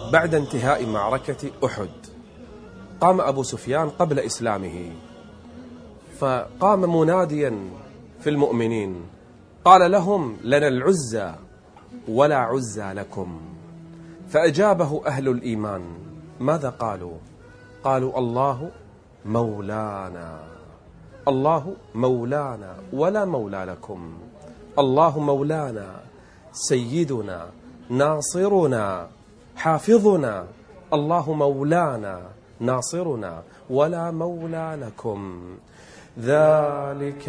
بعد انتهاء معركة أحد قام أبو سفيان قبل إسلامه، فقام مناديا في المؤمنين قال لهم: لنا العزى ولا عزى لكم. فأجابه أهل الإيمان، ماذا قالوا؟ قالوا: الله مولانا، الله مولانا ولا مولى لكم، الله مولانا سيدنا ناصرنا حافظنا، الله مولانا ناصرنا ولا مولى لكم. ذلك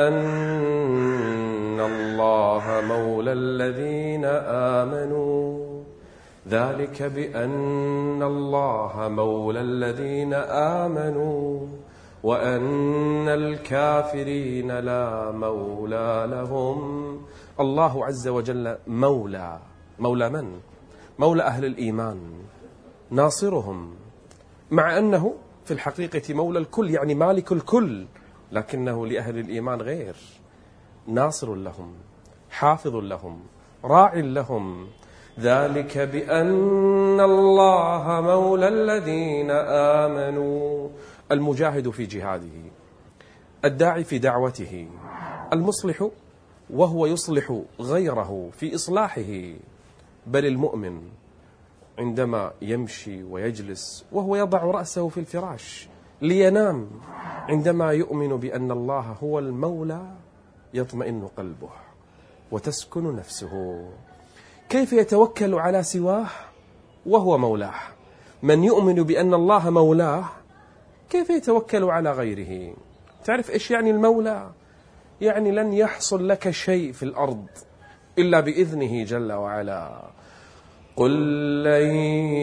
بأن الله مولى الذين آمنوا، ذلك بأن الله مولى الذين آمنوا وأن الكافرين لا مولى لهم. الله عز وجل مولى. مولى من؟ مولى أهل الإيمان، ناصرهم، مع أنه في الحقيقة مولى الكل، يعني مالك الكل، لكنه لأهل الإيمان غير، ناصر لهم، حافظ لهم، راع لهم. ذلك بأن الله مولى الذين آمنوا. المجاهد في جهاده، الداعي في دعوته، المصلح وهو يصلح غيره في إصلاحه، بل المؤمن عندما يمشي ويجلس وهو يضع رأسه في الفراش لينام، عندما يؤمن بأن الله هو المولى يطمئن قلبه وتسكن نفسه. كيف يتوكل على سواه وهو مولاه؟ من يؤمن بأن الله مولاه كيف يتوكل على غيره؟ تعرف إيش يعني المولى؟ يعني لن يحصل لك شيء في الأرض إلا بإذنه جل وعلا. قل لن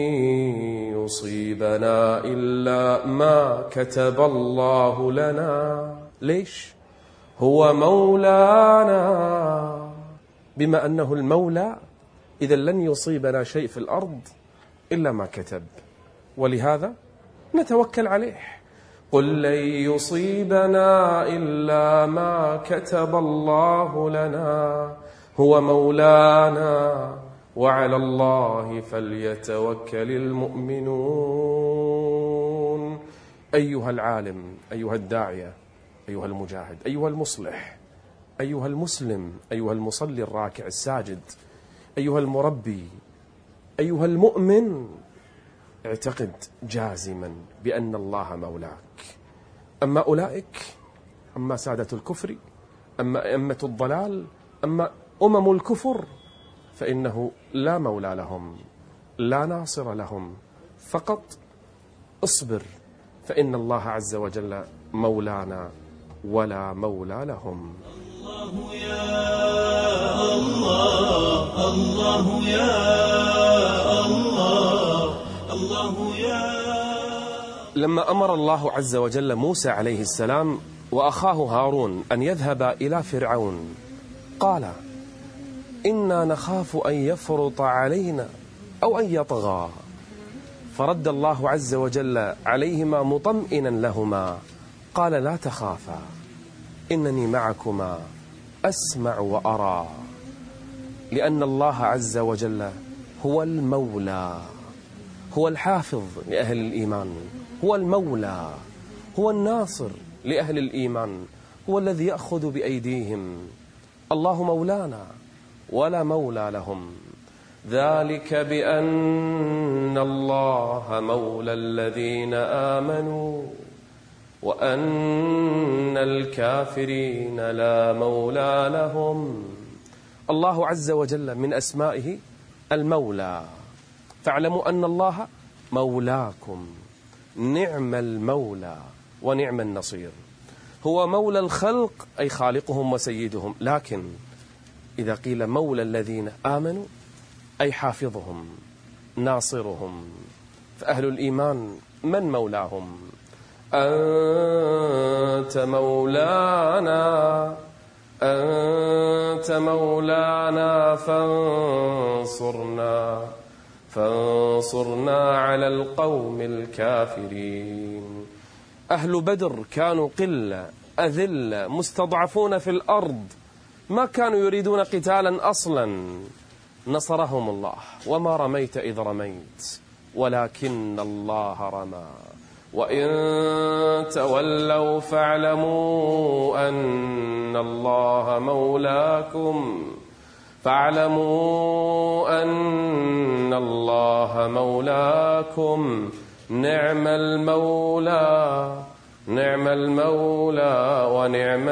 يصيبنا إلا ما كتب الله لنا. ليش؟ هو مولانا. بما أنه المولى إذا لن يصيبنا شيء في الأرض إلا ما كتب، ولهذا نتوكل عليه. قل لن يصيبنا إلا ما كتب الله لنا هو مولانا وعلى الله فليتوكل المؤمنون. أيها العالم، أيها الداعية، أيها المجاهد، أيها المصلح، أيها المسلم، أيها المصلي الراكع الساجد، أيها المربي، أيها المؤمن، اعتقد جازما بأن الله مولاك. أما أولئك، أما سادة الكفر، أما أئمة الضلال، أما الكفر، فإنه لا مولى لهم، لا ناصر لهم. فقط اصبر، فإن الله عز وجل مولانا ولا مولى لهم. الله يا الله، الله يا الله، الله يا. لما أمر الله عز وجل موسى عليه السلام وأخاه هارون أن يذهبا إلى فرعون، قال: إنا نخاف أن يفرط علينا أو أن يطغى. فرد الله عز وجل عليهما مطمئنا لهما، قال: لا تخافا إنني معكما أسمع وأرى. لأن الله عز وجل هو المولى، هو الحافظ لأهل الإيمان، هو المولى، هو الناصر لأهل الإيمان، هو الذي يأخذ بأيديهم. الله مولانا ولا مولى لهم. ذلك بأن الله مولى الذين آمنوا وأن الكافرين لا مولى لهم. الله عز وجل من أسمائه المولى، فاعلموا أن الله مولاكم، نعم المولى ونعم النصير. هو مولى الخلق أي خالقهم وسيدهم، لكن إذا قيل مولى الذين آمنوا أي حافظهم ناصرهم. فأهل الإيمان من مولاهم؟ أنت مولانا، أنت مولانا فانصرنا على القوم الكافرين. أهل بدر كانوا قلة أذلة مستضعفون في الأرض، ما كانوا يريدون قتالا أصلا، نصرهم الله وما رميت إذ رميت ولكن الله رمى وإن تولوا فاعلموا أن الله مولاكم نعم المولى ونعم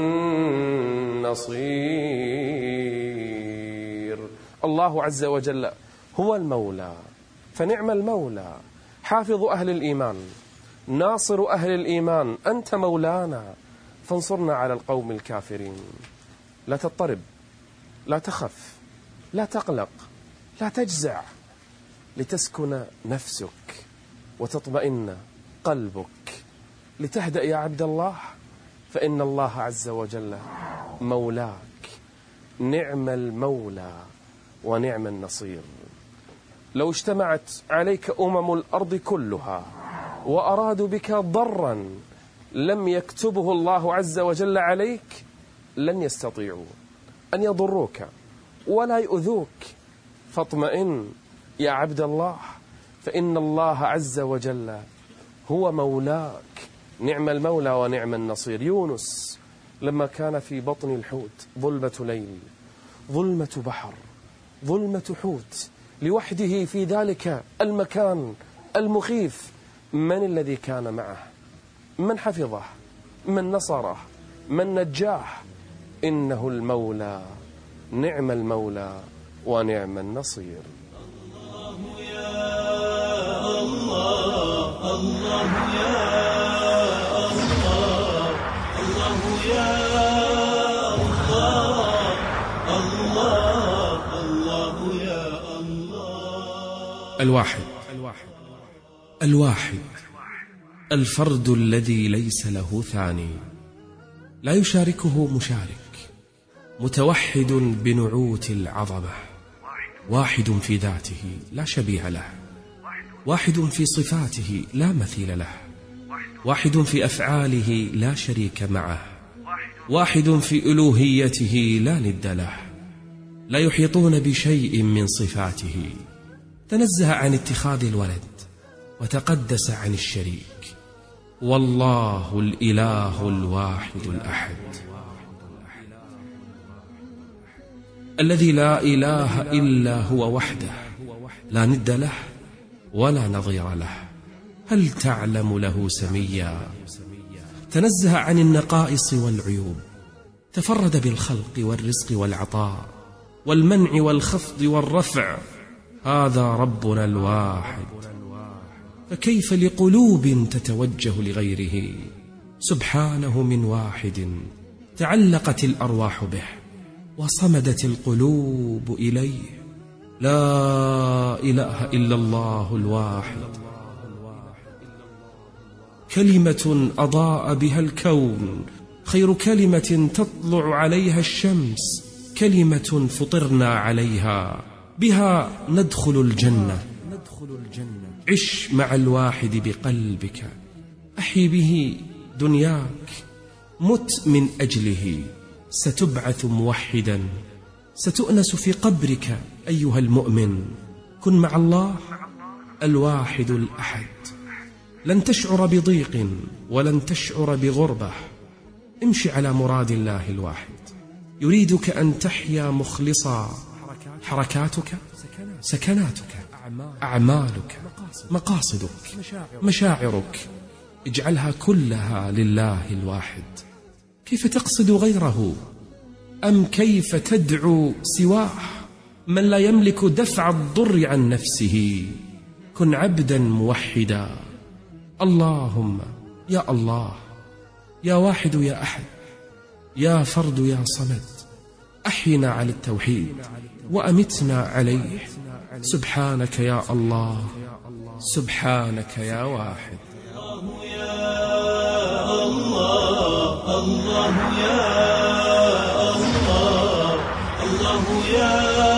النصير. الله عز وجل هو المولى، فنعم المولى، حافظ أهل الإيمان، ناصر أهل الإيمان، أنت مولانا فانصرنا على القوم الكافرين. لا تضطرب، لا تخف، لا تقلق، لا تجزع، لتسكن نفسك وتطمئن قلبك، لتهدأ يا عبد الله، فإن الله عز وجل مولاك، نعم المولى ونعم النصير. لو اجتمعت عليك الأرض كلها وأرادوا بك ضرا لم يكتبه الله عز وجل عليك لن يستطيعوا أن يضروك ولا يؤذوك، فاطمئن يا عبد الله، فإن الله عز وجل هو مولاك، نعم المولى ونعم النصير. يونس لما كان في بطن الحوت، ظلمة ليل، ظلمة بحر، ظلمة حوت، لوحده في ذلك المكان المخيف، من الذي كان معه؟ من حفظه؟ من نصره؟ من نجاه؟ إنه المولى، نعم المولى ونعم النصير. الله يا الله، الله يا الله، الله يا الله، الله الله يا الله. الواحد الفرد الذي ليس له ثاني، لا يشاركه مشارك، متوحد بنعوت العظمة، واحد في ذاته لا شبيه له، واحد في صفاته لا مثيل له، واحد في أفعاله لا شريك معه، واحد في ألوهيته لا ند له، لا يحيطون بشيء من صفاته، تنزه عن اتخاذ الولد وتقدس عن الشريك، والله الإله الواحد الأحد الذي لا إله إلا هو وحده، لا ند له ولا نظير له، هل تعلم له سميا؟ تنزه عن النقائص والعيوب، تفرد بالخلق والرزق والعطاء والمنع والخفض والرفع، هذا ربنا الواحد، فكيف لقلوب تتوجه لغيره؟ سبحانه من واحد تعلقت الأرواح به وصمدت القلوب إليه، لا إله إلا الله الواحد، كلمة أضاء بها الكون، خير كلمة تطلع عليها الشمس، كلمة فطرنا عليها، بها ندخل الجنة. عش مع الواحد بقلبك، أحي به دنياك، مت من أجله، ستبعث موحدا، ستؤنس في قبرك أيها المؤمن. كن مع الله الواحد الأحد، لن تشعر بضيق ولن تشعر بغربة. امشي على مراد الله الواحد، يريدك أن تحيا مخلصا، حركاتك، سكناتك، أعمالك، مقاصدك، مشاعرك، اجعلها كلها لله الواحد. كيف تقصد غيره؟ أم كيف تدعو سواه من لا يملك دفع الضر عن نفسه؟ كن عبدا موحدا. اللهم يا الله، يا واحد يا أحد، يا فرد يا صمد، أحينا على التوحيد وأمتنا عليه. سبحانك يا الله، سبحانك يا واحد. الله يا الله، الله يا الله، الله يا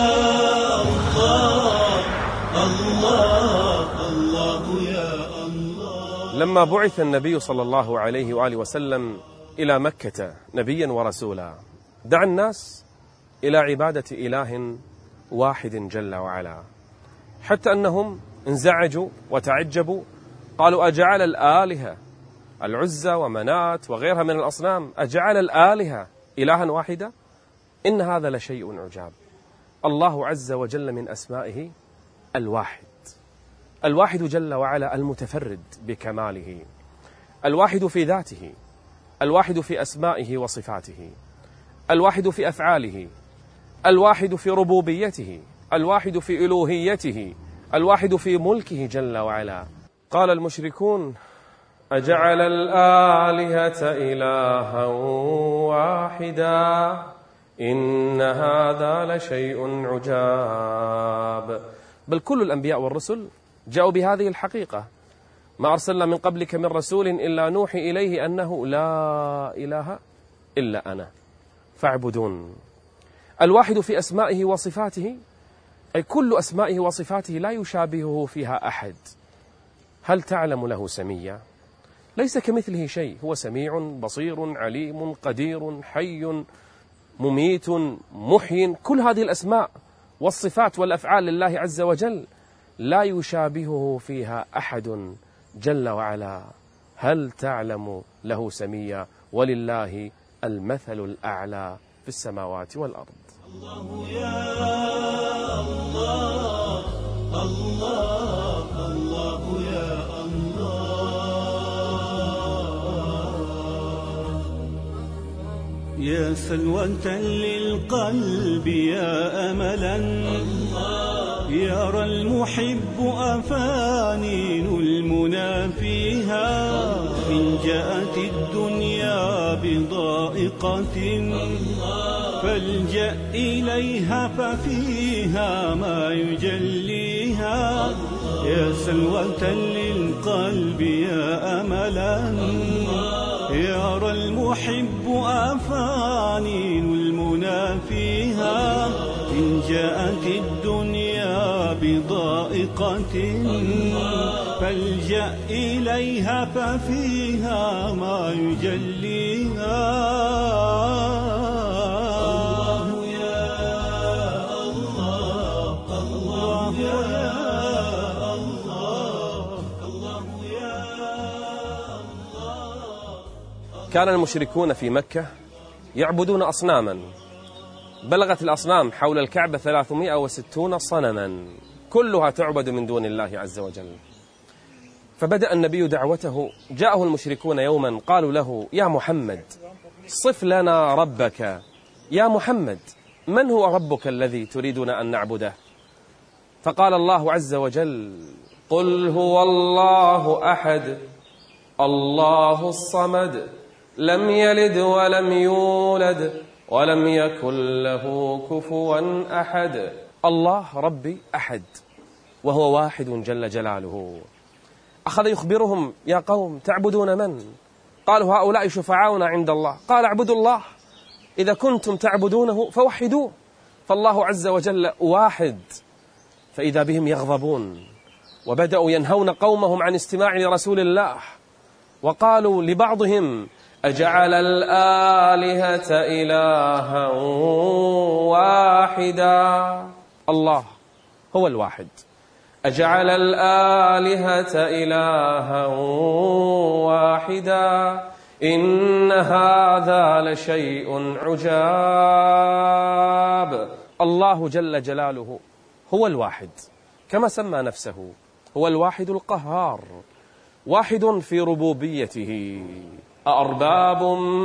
الله، الله الله يا الله. لما بعث النبي صلى الله عليه وآله وسلم إلى مكة نبيا ورسولا، دعا الناس إلى عبادة إله واحد جل وعلا، حتى أنهم انزعجوا وتعجبوا، قالوا أجعل الآلهة العزى ومنات وغيرها من الأصنام أجعل الآلهة إلها واحدة؟ إن هذا لشيء عجاب. الله عز وجل من أسمائه الواحد، الواحد جل وعلا المتفرد بكماله، الواحد في ذاته، الواحد في أسمائه وصفاته، الواحد في أفعاله، الواحد في ربوبيته، الواحد في ألوهيته، الواحد في ملكه جل وعلا. قال المشركون أجعل الآلهة إلها واحدا إن هذا لشيء عجاب. بل كل الأنبياء والرسل جاءوا بهذه الحقيقة، ما أرسلنا من قبلك من رسول إلا نوحي إليه أنه لا إله إلا أنا فاعبدون. الواحد في أسمائه وصفاته، أي كل أسمائه وصفاته لا يشابهه فيها أحد. هل تعلم له سميا؟ ليس كمثله شيء، هو سميع بصير عليم قدير حي مميت محيي. كل هذه الأسماء والصفات والأفعال لله عز وجل لا يشابهه فيها أحد جل وعلا. هل تعلم له سميا؟ ولله المثل الأعلى في السماوات والأرض. الله يا الله، الله الله يا يا سلوة للقلب يا أملا يرى المحب أفانين المنى فيها. إن جاءت الدنيا بضائقة فالجأ إليها ففيها ما يجليها. يا سلوة للقلب يا أملا يرى المحب أفانين المنى فيها. إن جاءت الدنيا بضائقة فالجأ إليها ففيها ما يجليها. الله يا الله، الله يا الله، الله يا الله. كان المشركون في مكة يعبدون أصناما، بلغت الأصنام حول الكعبة 360 صنما كلها تعبد من دون الله عز وجل. فبدأ النبي دعوته، جاءه المشركون يوما قالوا له يا محمد صف لنا ربك، يا محمد من هو ربك الذي تريدنا أن نعبده؟ فقال الله عز وجل قل هو الله أحد الله الصمد لم يلد ولم يولد ولم يكن له كفوا أحد. الله ربي أحد وهو واحد جل جلاله. أخذ يخبرهم يا قوم تعبدون من؟ قالوا هؤلاء شفعاؤنا عند الله. قال اعبدوا الله، إذا كنتم تعبدونه فوحدوه، فالله عز وجل واحد. فإذا بهم يغضبون وبدأوا ينهون قومهم عن استماع لرسول الله، وقالوا لبعضهم أجعل الآلهة إلها واحدا. الله هو الواحد. أجعل الآلهة إلها واحدا إن هذا لشيء عجاب. الله جل جلاله هو الواحد كما سمى نفسه، هو الواحد القهار، واحد في ربوبيته. أأرباب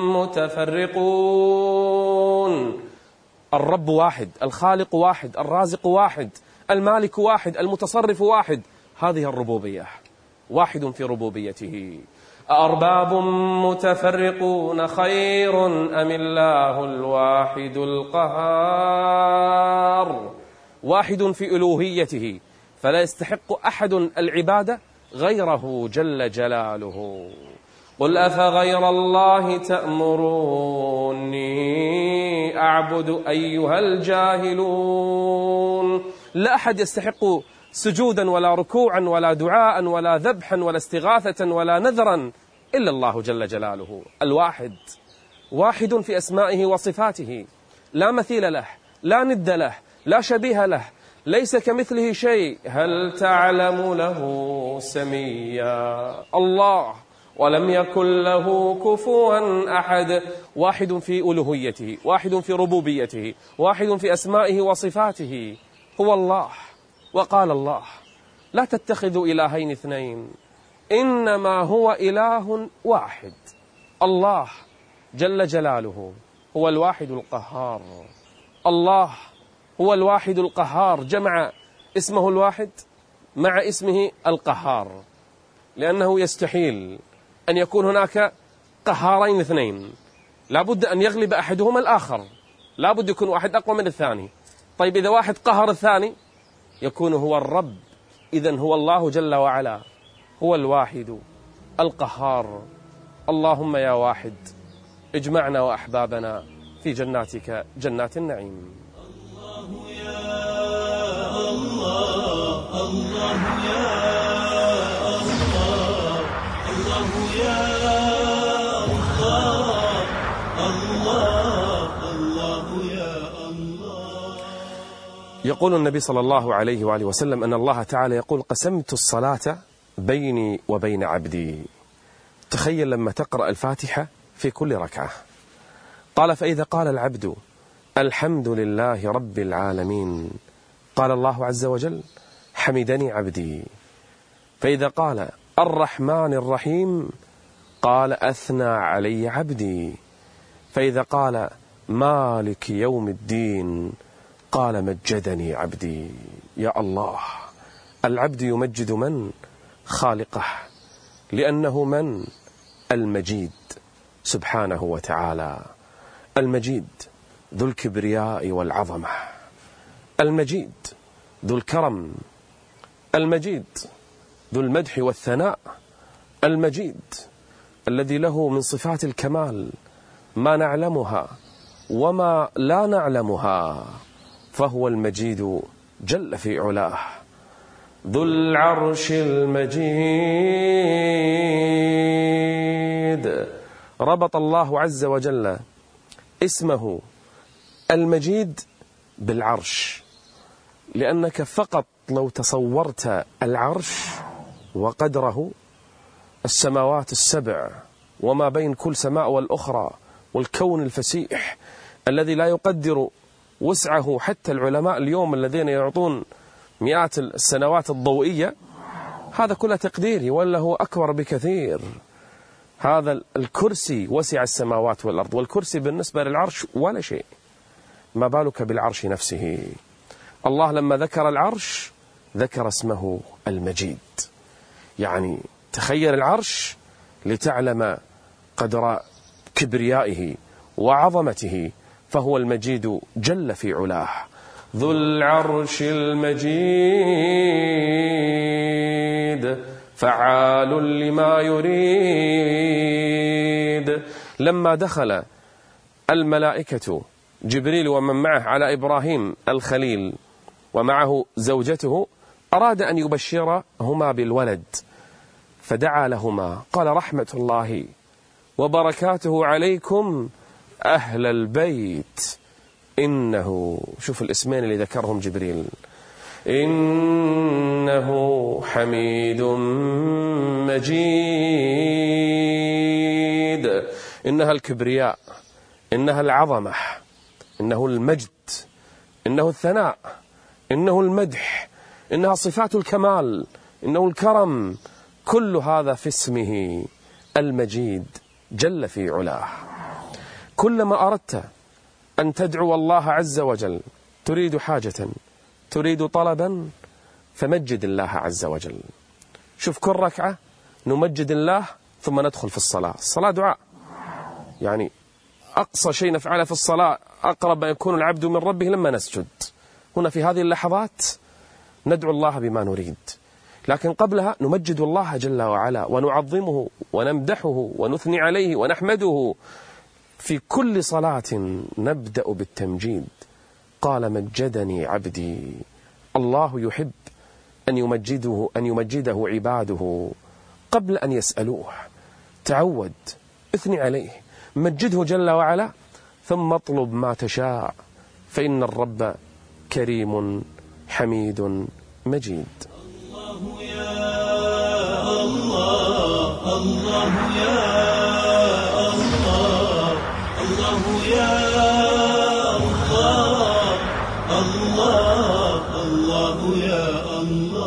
متفرقون. الرب واحد، الخالق واحد، الرازق واحد، المالك واحد، المتصرف واحد. هذه الربوبية، واحد في ربوبيته. أأرباب متفرقون خير أم الله الواحد القهار. واحد في ألوهيته، فلا يستحق أحد العبادة غيره جل جلاله. قل أفغير الله تأمروني أعبد أيها الجاهلون. لا أحد يستحق سجودا ولا ركوعا ولا دعاء ولا ذبحا ولا استغاثة ولا نذرا إلا الله جل جلاله الواحد، واحد في أسمائه وصفاته، لا مثيل له، لا ند له، لا شبيه له، ليس كمثله شيء، هل تعلم له سميا. الله ولم يكن له كفوا أحد، واحد في ألوهيته، واحد في ربوبيته، واحد في أسمائه وصفاته، هو الله. وقال الله لا تتخذوا إلهين اثنين إنما هو إله واحد. الله جل جلاله هو الواحد القهار. الله هو الواحد القهار، جمع اسمه الواحد مع اسمه القهار، لأنه يستحيل أن يكون هناك قهارين اثنين، لابد أن يغلب أحدهما الآخر، لابد يكون واحد أقوى من الثاني. طيب إذا واحد قهر الثاني يكون هو الرب، إذن هو الله جل وعلا هو الواحد القهار. اللهم يا واحد اجمعنا وأحبابنا في جناتك جنات النعيم. الله يا الله، الله يا الله، الله يا الله، الله، الله يا الله. يقول النبي صلى الله عليه وآله وسلم أن الله تعالى يقول قسمت الصلاة بيني وبين عبدي. تخيل لما تقرأ الفاتحة في كل ركعة. قال فإذا قال العبد الحمد لله رب العالمين قال الله عز وجل حمدني عبدي. فإذا قال الرحمن الرحيم قال أثنى علي عبدي. فإذا قال مالك يوم الدين قال مجدني عبدي. يا الله، العبد يمجد من؟ خالقه، لأنه من؟ المجيد سبحانه وتعالى. المجيد ذو الكبرياء والعظمة، المجيد ذو الكرم، المجيد ذو المدح والثناء، المجيد الذي له من صفات الكمال ما نعلمها وما لا نعلمها، فهو المجيد جل في علاه. ذو العرش المجيد. ربط الله عز وجل اسمه المجيد بالعرش، لأنك فقط لو تصورت العرش وقدره، السماوات السبع وما بين كل سماء والأخرى، والكون الفسيح الذي لا يقدر وسعه حتى العلماء اليوم الذين يعطون مئات السنوات الضوئية، هذا كله تقديري ولا هو أكبر بكثير. هذا الكرسي وسع السماوات والأرض، والكرسي بالنسبة للعرش ولا شيء، ما بالك بالعرش نفسه. الله لما ذكر العرش ذكر اسمه المجيد. يعني تخيل العرش لتعلم قدر كبريائه وعظمته، فهو المجيد جل في علاه. ذو العرش المجيد فعال لما يريد. لما دخل الملائكة جبريل ومن معه على إبراهيم الخليل ومعه زوجته، أراد أن يبشرهما بالولد، فدعا لهما قال رحمة الله وبركاته عليكم أهل البيت إنه، شوف الاسمين اللي ذكرهم جبريل، إنه حميد مجيد. إنها الكبرياء، إنها العظمة، إنه المجد، إنه الثناء، إنه المدح، إنها صفات الكمال، إنه الكرم، كل هذا في اسمه المجيد جل في علاه. كلما أردت أن تدعو الله عز وجل، تريد حاجة، تريد طلبا، فمجد الله عز وجل. شوف كل ركعة نمجد الله ثم ندخل في الصلاة. الصلاة دعاء، يعني أقصى شيء نفعله في الصلاة أقرب ما يكون العبد من ربه لما نسجد. هنا في هذه اللحظات ندعو الله بما نريد، لكن قبلها نمجد الله جل وعلا ونعظمه ونمدحه ونثني عليه ونحمده. في كل صلاة نبدأ بالتمجيد. قال مجدني عبدي. الله يحب أن يمجده عباده قبل أن يسألوه. تعود، اثني عليه، مجده جل وعلا، ثم اطلب ما تشاء، فإن الرب كريم حميد مجيد. الله يا الله، الله يا الله، الله يا الله، الله الله يا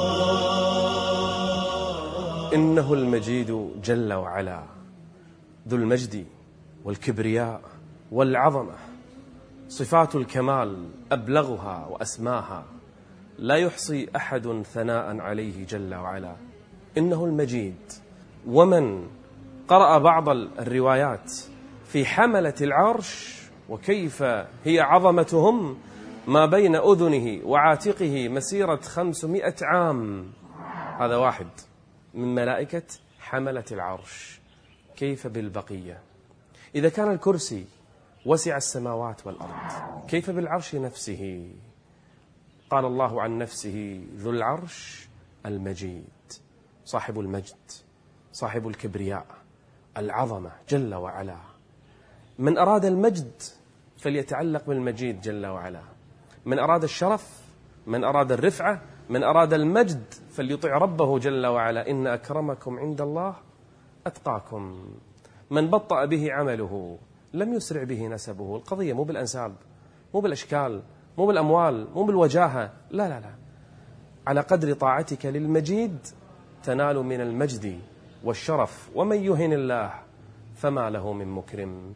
الله. إنه المجيد جل وعلا، ذو المجد والكبرياء والعظمة، صفات الكمال أبلغها وأسماها، لا يحصي أحد ثناء عليه جل وعلا. إنه المجيد. ومن قرأ بعض الروايات في حملة العرش وكيف هي عظمتهم، ما بين أذنه وعاتقه مسيرة 500 عام، هذا واحد من ملائكة حملة العرش. كيف بالبقية؟ إذا كان الكرسي وسع السماوات والأرض، كيف بالعرش نفسه؟ قال الله عن نفسه: ذو العرش المجيد، صاحب المجد، صاحب الكبرياء، العظمة جل وعلا. من أراد المجد فليتعلق بالمجيد جل وعلا، من أراد الشرف، من أراد الرفعة، من أراد المجد فليطع ربه جل وعلا. إن أكرمكم عند الله أتقاكم. من بطأ به عمله لم يسرع به نسبه. القضية مو بالأنساب، مو بالأشكال، مو بالأموال، مو بالوجاهة، لا لا لا، على قدر طاعتك للمجيد تنال من المجد والشرف. ومن يهن الله فما له من مكرم.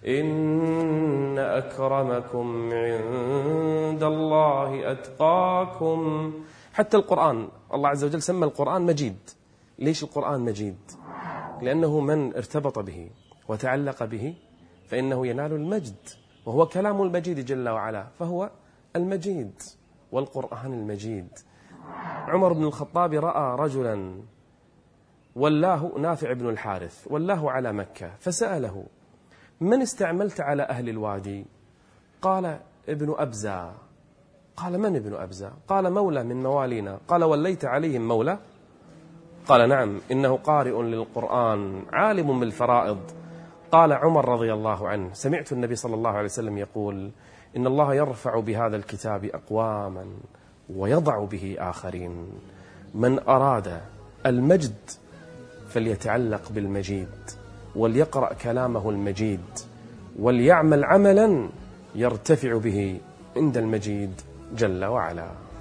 إن أكرمكم عند الله أتقاكم. حتى القرآن الله عز وجل سمى القرآن مجيد. ليش القرآن مجيد؟ لأنه من ارتبط به وتعلق به فإنه ينال المجد، وهو كلام المجيد جل وعلا، فهو المجيد والقرآن المجيد. عمر بن الخطاب رأى رجلا ولاه نافع بن الحارث، ولاه على مكة، فسأله: من استعملت على أهل الوادي؟ قال: ابن أبزة. قال: من ابن أبزة؟ قال: مولى من موالينا. قال: وليت عليهم مولى؟ قال: نعم، إنه قارئ للقرآن عالم بالفرائض. قال عمر رضي الله عنه: سمعت النبي صلى الله عليه وسلم يقول: إن الله يرفع بهذا الكتاب أقواما ويضع به آخرين. من أراد المجد فليتعلق بالمجيد، وليقرأ كلامه المجيد، وليعمل عملا يرتفع به عند المجيد جل وعلا.